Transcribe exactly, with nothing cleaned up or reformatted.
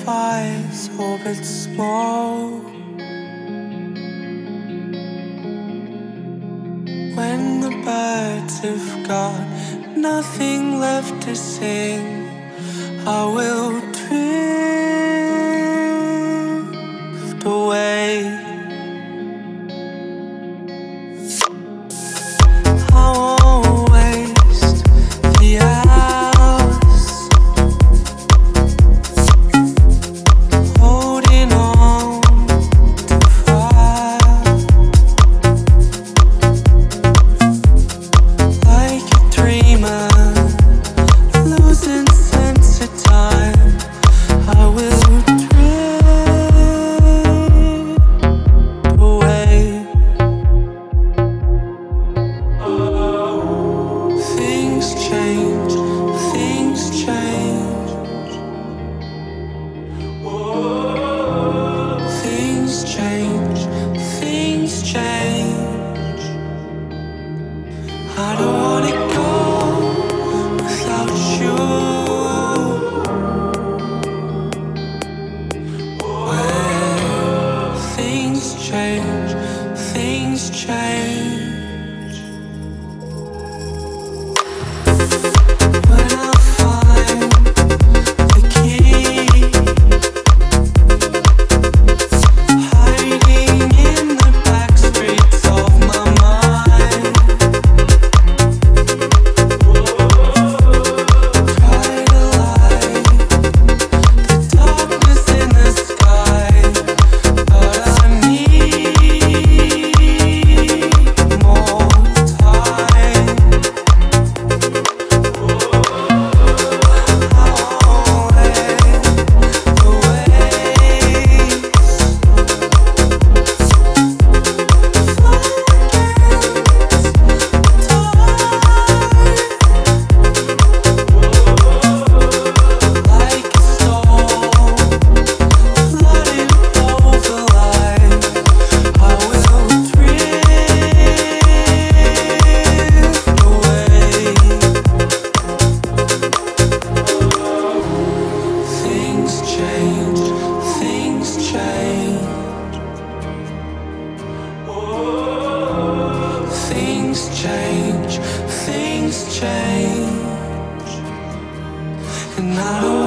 fires, orbit smoke. When the birds have got nothing left to sing, I will drift away. I won't waste the hours holding on to fire, like a dreamer losing sense of time. I will drift away. Things change, things change. Things change, things change. I don't wanna go without you. When things change, things change. When I find the key, hiding in the back streets of my mind, try to light the darkness in the sky, but I need more time. Things change, things change. Things change, things change. And I don't